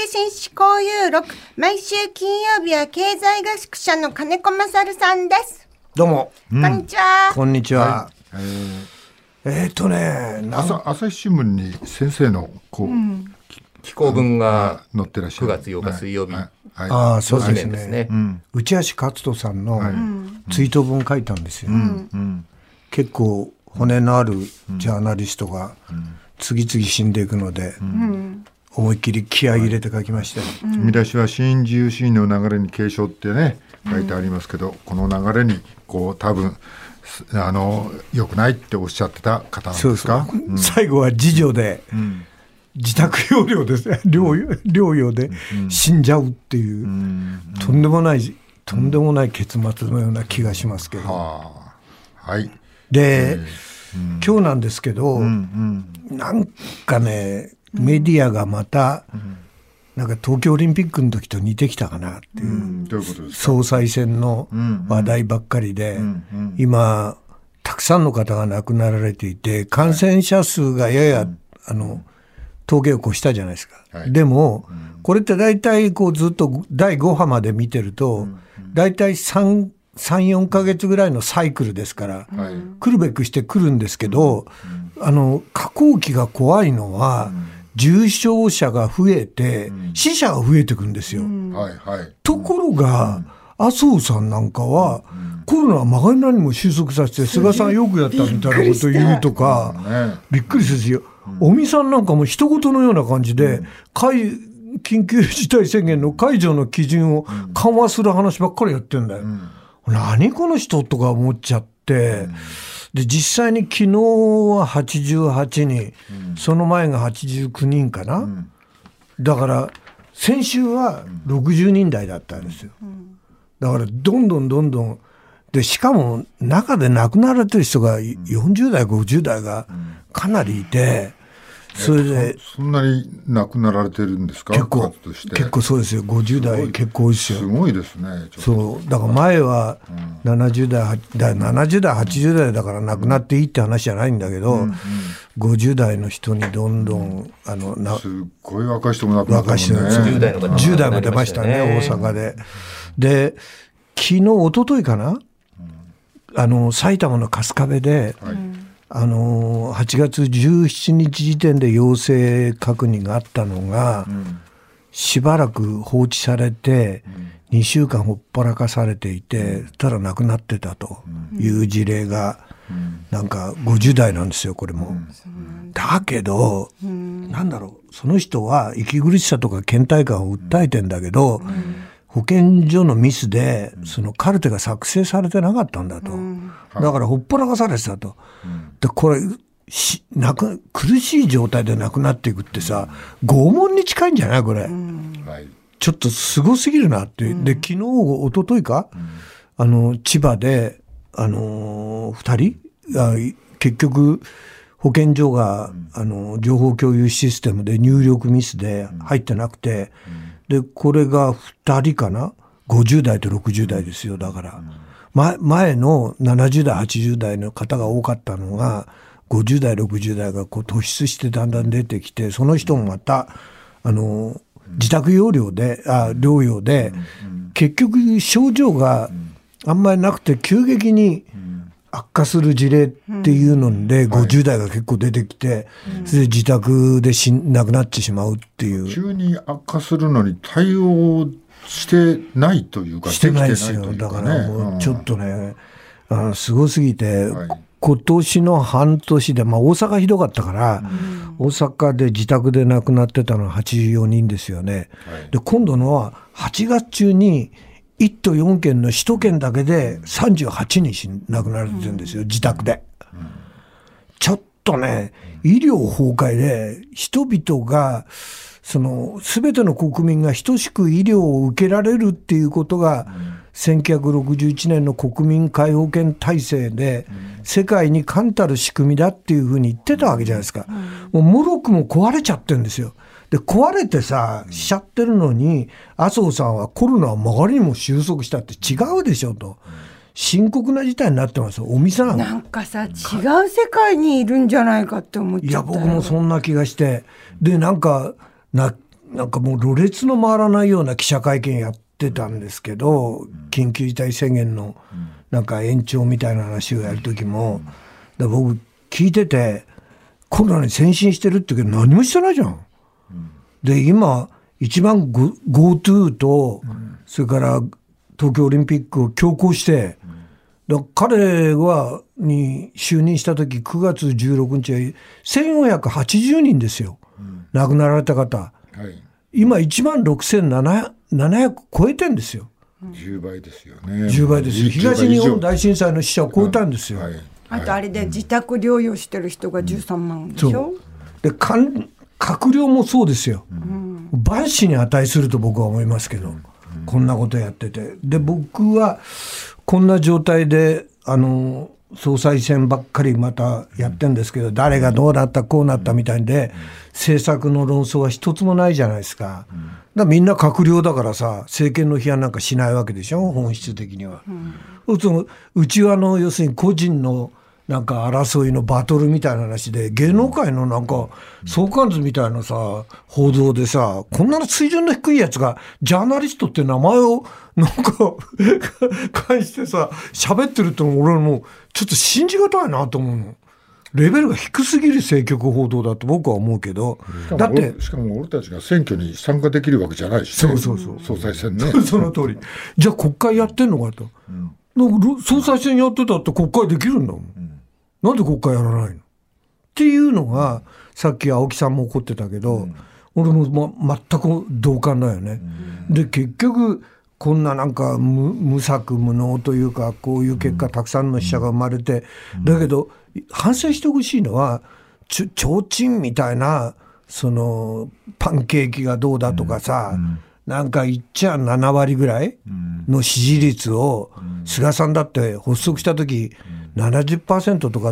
け紳士交友録、毎週金曜日は経済学者の金子勝さんです。 どうも、 こんにちは。 こんにちは。 朝日新聞に先生の紀行文が載ってらっしゃる 9月8日水曜日、 そうですですね、 ね。 内橋克人さんのツイート文書いたんですよ、結構骨のあるジャーナリストが次々死んでいくので、思いっきり気合い入れて書きましたよ、 見出しは新自由主義の流れに継承ってね書いてありますけど、この流れに多分良くないっておっしゃってた方なんですか。 最後は自助で、自宅療養ですね、療養で死んじゃうっていう、とんでもない結末のような気がしますけど、 はい。 で、今日なんですけど、なんかねメディアがまた、なんか東京オリンピックの時と似てきたかなっていう、 どういうことですか。 総裁選の話題ばっかりで、今たくさんの方が亡くなられていて、感染者数がやや峠を越したじゃないですか、でも、これって大体ずっと第5波まで見てると、大体3、4ヶ月ぐらいのサイクルですから、来るべくして来るんですけど、下降期が怖いのは、重症者が増えて、死者が増えてくるんですよ、ところが、麻生さんなんかは、コロナはまがりなにも収束させて、菅さんよくやったみたいなことを言うとか、びっくりするし、尾身さんなんかも一言のような感じで、緊急事態宣言の解除の基準を緩和する話ばっかりやってんだよ、何この人とか思っちゃって、で実際に昨日は88人、その前が89人かな、だから先週は60人台だったんですよ、だからどんどんで、しかも中で亡くなられてる人が40代50代がかなりいて、それでそんなに亡くなられてるんですか。 結構そうですよ、50代結構多いですよ。 すごいですね。 そうだから前は70代80代だから亡くなっていいって話じゃないんだけど、50代の人にどんどんすっごい若い人も亡くなったもんね。 10代も出ましたね、大阪で。で昨日一昨日かな、埼玉の春日部で、8月17日時点で陽性確認があったのが、しばらく放置されて、2週間ほっぽらかされていて、ただ亡くなってたという事例が、なんか50代なんですよ、これも。だけど、なんだろう、その人は息苦しさとか倦怠感を訴えてんだけど、保健所のミスでそのカルテが作成されてなかったんだと、だからほっぽらかされてたと、でこれ苦しい状態で亡くなっていくってさ、拷問に近いんじゃないこれ、ちょっとすごすぎるなって、で昨日一昨日か、千葉で2人結局保健所が情報共有システムで入力ミスで入ってなくて、でこれが2人かな、50代と60代ですよ。だから、前の70代80代の方が多かったのが、50代60代が突出してだんだん出てきて、その人もまた自宅療養で、結局症状があんまりなくて急激に悪化する事例っていうので、50代が結構出てきて、それで自宅で亡くなってしまうっていう。 急に悪化するのに対応してないというか、 してないですよ。だからもうちょっとね、すごすぎて、今年の半年で、大阪ひどかったから、大阪で自宅で亡くなってたのは84人ですよね。で今度のは8月中に1都4県の首都圏だけで38人亡くなられてるんですよ、自宅で。ちょっとね、医療崩壊で人々が全ての国民が等しく医療を受けられるっていうことが、1961年の国民皆保険体制で世界に冠たる仕組みだっていうふうに言ってたわけじゃないですか。もうもろくも壊れちゃってるんですよ。で壊れてしちゃってるのに、麻生さんはコロナは曲がりにも収束したって違うでしょと、深刻な事態になってますよ。尾身さんなんかさ、違う世界にいるんじゃないかって思っちゃったよ。 いや僕もそんな気がして、でなんかなんかもうろれつの回らないような記者会見やってたんですけど、緊急事態宣言のなんか延長みたいな話をやるときも、だから僕聞いてて、コロナに先進してるって言うけど何もしてないじゃん。で今一番 GoTo と、それから東京オリンピックを強行して、だ彼に就任した時9月16日は1480人ですよ、亡くなられた方、今16,700超えてんですよ。 10倍ですよね。 10倍ですよ。東日本大震災の死者を超えたんですよ。 あとあれで自宅療養してる人が13万でしょ。 そうで閣僚もそうですよ、万死に値すると僕は思いますけど、こんなことやってて、で僕はこんな状態で総裁選ばっかりまたやってんですけど、誰がどうなったこうなったみたいで、政策の論争は一つもないじゃないですか。だからみんな閣僚だからさ、政権の批判なんかしないわけでしょ、本質的には。うちは要するに個人のなんか争いのバトルみたいな話で、芸能界のなんか相関図みたいなさ報道でさ、こんな水準の低いやつがジャーナリストって名前をなんか返してさ喋ってるっての俺もちょっと信じがたいなと思うの。レベルが低すぎる政局報道だと僕は思うけど、だってしかも俺たちが選挙に参加できるわけじゃないし、ね、そう総裁選ねその通り。じゃあ国会やってんのかと、総裁選やってたって国会できるんだもん、なんで国会やらないのっていうのが、さっき青木さんも怒ってたけど、俺も、全く同感だよね。で結局こんななんか無策無能というか、こういう結果たくさんの死者が生まれて、だけど反省してほしいのは、提灯みたいなそのパンケーキがどうだとかさ、なんか言っちゃ7割ぐらいの支持率を、菅さんだって発足した時70% とか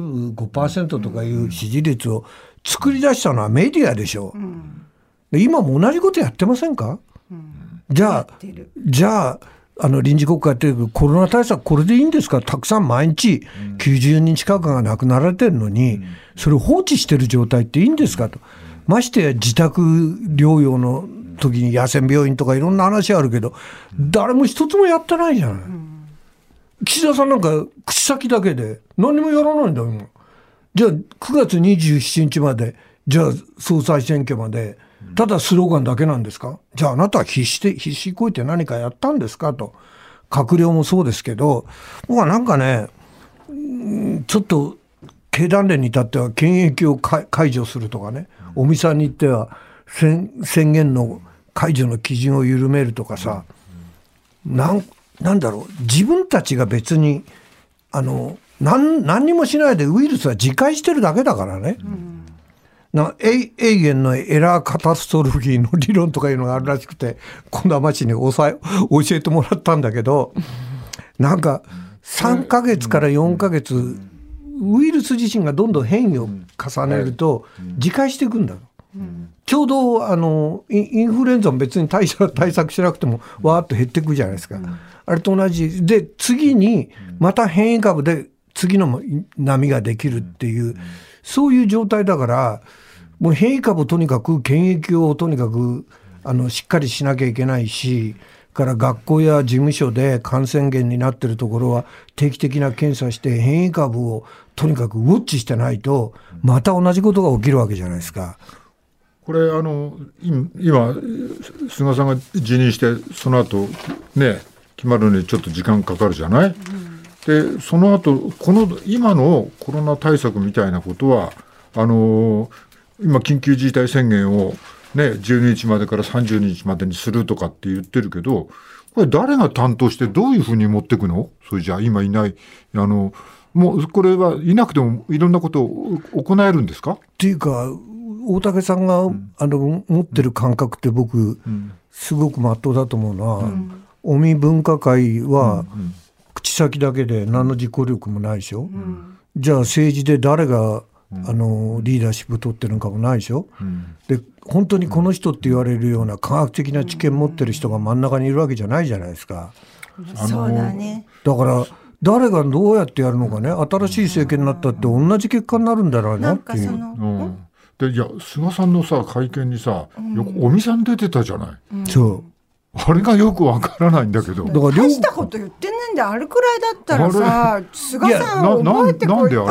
65% とかいう支持率を作り出したのはメディアでしょ、で今も同じことやってませんか、じゃあ臨時国会やってるけど、コロナ対策これでいいんですか。たくさん毎日90人近くが亡くなられてるのに、それを放置してる状態っていいんですかと。ましてや自宅療養の時に野戦病院とかいろんな話あるけど、誰も一つもやってないじゃない、岸田さんなんか口先だけで何もやらないんだよ今。じゃあ9月27日まで、じゃあ総裁選挙までただスローガンだけなんですか。じゃああなたは必死こいて何かやったんですかと。閣僚もそうですけど、僕はなんかね、ちょっと経団連に至っては検疫を解除するとかね、尾身さんに言っては宣言の解除の基準を緩めるとかさ、なんだろう、自分たちが別に何にもしないでウイルスは自戒してるだけだからね、永遠のエラーカタストロフィーの理論とかいうのがあるらしくて、今度は町に教えてもらったんだけど、なんか3ヶ月から4ヶ月ウイルス自身がどんどん変異を重ねると自戒していくんだろう、ちょうどインフルエンザも別に対策しなくてもわーっと減っていくじゃないですか、あれと同じで、次にまた変異株で次の波ができるっていう、そういう状態だから、もう変異株をとにかく検疫をとにかくしっかりしなきゃいけないし、から学校や事務所で感染源になっているところは定期的な検査して変異株をとにかくウォッチしてないとまた同じことが起きるわけじゃないですか。 これ今菅さんが辞任してその後ね決まるのにちょっと時間かかるじゃない、でその後今のコロナ対策みたいなことは今緊急事態宣言をね、12日までから30日までにするとかって言ってるけど、これ誰が担当してどういうふうに持っていくの？それじゃあ今いないもうこれはいなくてもいろんなことを行えるんですか？ っていうか大竹さんが、持ってる感覚って僕、すごく真っ当だと思うのは、尾身分科会は、口先だけで何の実行力もないでしょ、じゃあ政治で誰がリーダーシップ取ってるのかもないでしょ、で本当にこの人って言われるような科学的な知見持ってる人が真ん中にいるわけじゃないじゃないですか。 そうだね。 だから誰がどうやってやるのかね、新しい政権になったって同じ結果になるんだろうなっていう。 でいや菅さんのさ会見にさよく尾身さん出てたじゃない、 そうあれがよくわからないんだけど。 だから大したこと言ってないんで、あれくらいだったらさ、菅さん覚えてこいよ。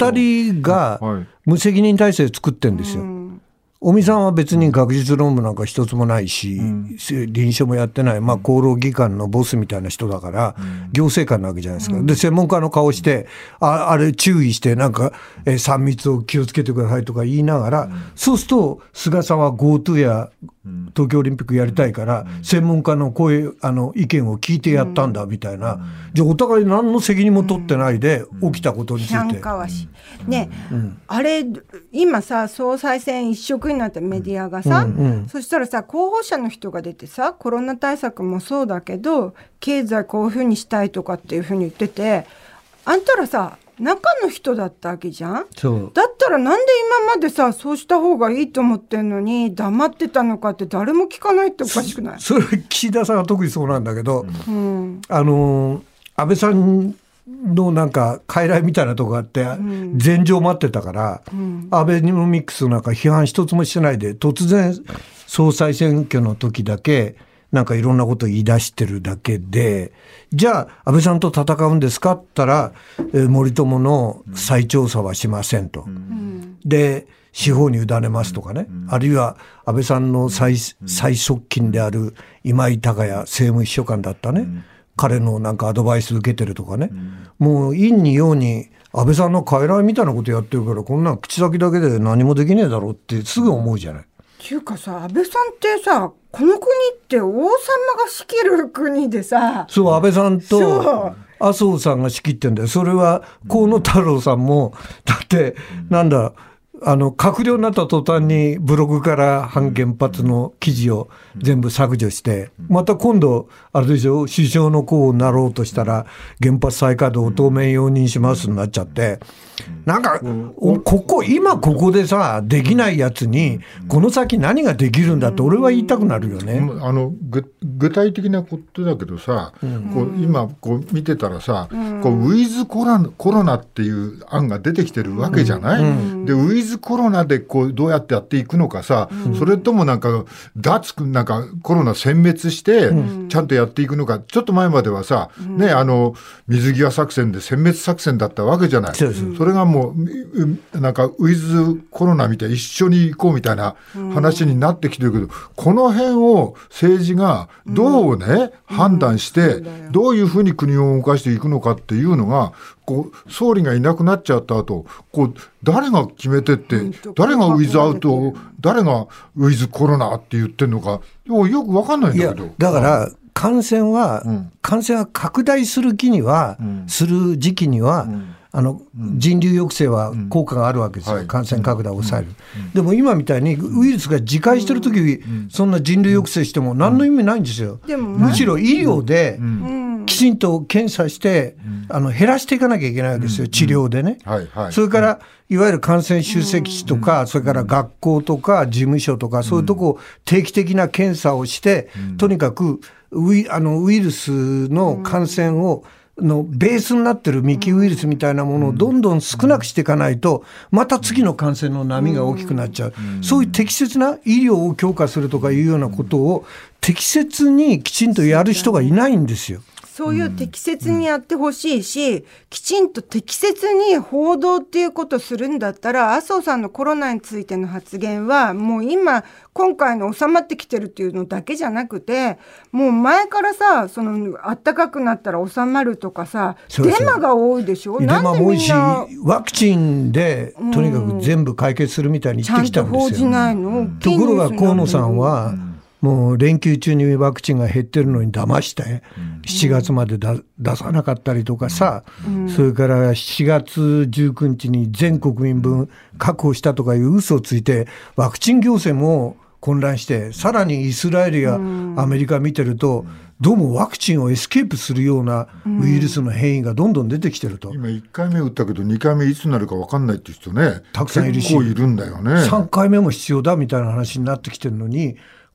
2人が無責任体制作ってんですよ。尾身さんは別に学術論文なんか一つもないし、臨床もやってない、厚労技官のボスみたいな人だから、行政官なわけじゃないですか。で、専門家の顔して、あれ注意して、なんか、3密を気をつけてくださいとか言いながら、そうすると、菅さんは GoTo や東京オリンピックやりたいから、専門家のこういう意見を聞いてやったんだみたいな、じゃあお互い何の責任も取ってないで起きたことについて。 批判かわし。ね、あれ、今さ、総裁選一色になったメディアがさ、そしたらさ、候補者の人が出てさ、コロナ対策もそうだけど、経済こういうふうにしたいとかっていうふうに言ってて、あんたらさ、中の人だったわけじゃん。 そうだったらなんで今までさそうした方がいいと思ってんのに黙ってたのかって誰も聞かないっておかしくない？ それ岸田さんは特にそうなんだけど、安倍さんのなんか傀儡みたいなとこがあって前場待ってたから、アベノミクスなんか批判一つもしてないで突然総裁選挙の時だけなんかいろんなことを言い出してるだけで、じゃあ安倍さんと戦うんですかって言ったら、森友の再調査はしませんと、で司法に委ねますとかね、あるいは安倍さんの最側近である今井貴也政務秘書官だったね、彼のなんかアドバイス受けてるとかね、もう陰に陽に安倍さんの傀儡みたいなことやってるから、こんな口先だけで何もできねえだろうってすぐ思うじゃない。 っていうかさ、安倍さんってさ、この国って王様が仕切る国でさ、 そう安倍さんと麻生さんが仕切ってんだよ。それは河野太郎さんもだってなんだ閣僚になった途端にブログから反原発の記事を全部削除して、また今度あれでしょ、首相の候補になろうとしたら原発再稼働を当面容認しますになっちゃって、なんか今ここでさできないやつにこの先何ができるんだって俺は言いたくなるよね。 具体的なことだけどさ、こう今こう見てたらさ、こうウィズコロナっていう案が出てきてるわけじゃない、でウィズコロナでこうどうやってやっていくのかさ、それともなんかなんかコロナ殲滅してちゃんとやっていくのか、ちょっと前まではさ、ね、水際作戦で殲滅作戦だったわけじゃない。それがもうなんかウィズコロナみたいな一緒に行こうみたいな話になってきてるけど、この辺を政治がどうね、判断してどういうふうに国を動かしていくのかっていうのが、こう総理がいなくなっちゃった後、こう誰が決めてって、誰がウィズアウト、誰がウィズコロナって言ってるのかよく分かんないんだけど。 だから感染は拡大する気には、する時期には、人流抑制は効果があるわけですよ、感染拡大を抑える、でも今みたいにウイルスが自壊してるとき、そんな人流抑制しても何の意味ないんですよ。むしろ医療できちんと検査して減らしていかなきゃいけないわけですよ、治療でね、それからいわゆる感染集積地とか、それから学校とか事務所とか、そういうとこを定期的な検査をして、とにかくウイルスの感染をのベースになってる未期ウイルスみたいなものをどんどん少なくしていかないと、また次の感染の波が大きくなっちゃう。そういう適切な医療を強化するとかいうようなことを適切にきちんとやる人がいないんですよ。 そういう適切にやってほしいし、きちんと適切に報道っていうことをするんだったら、麻生さんのコロナについての発言はもう今回の収まってきてるっていうのだけじゃなくて、もう前からさ、暖かくなったら収まるとかさ、デマが多いでしょ。 デマも多いし、ワクチンでとにかく全部解決するみたいに言ってきたんですよ。 ちゃんと報じないの。 ところが河野さんは、もう連休中にワクチンが減ってるのに騙して7月まで出さなかったりとかさ、それから7月19日に全国民分確保したとかいう嘘をついて、ワクチン行政も混乱して、さらにイスラエルやアメリカ見てると、どうもワクチンをエスケープするようなウイルスの変異がどんどん出てきてると。 今1回目打ったけど2回目いつになるか分かんないっていう人ね、 たくさんいるし、 結構いるんだよね。 3回目も必要だみたいな話になってきてるのに、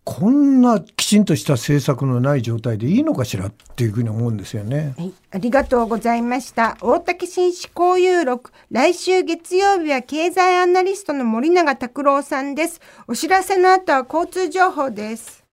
こんなきちんとした政策のない状態でいいのかしらっていうふうに思うんですよね。 はい、ありがとうございました。大竹紳士交友録、来週月曜日は経済アナリストの森永卓郎さんです。お知らせの後は交通情報です。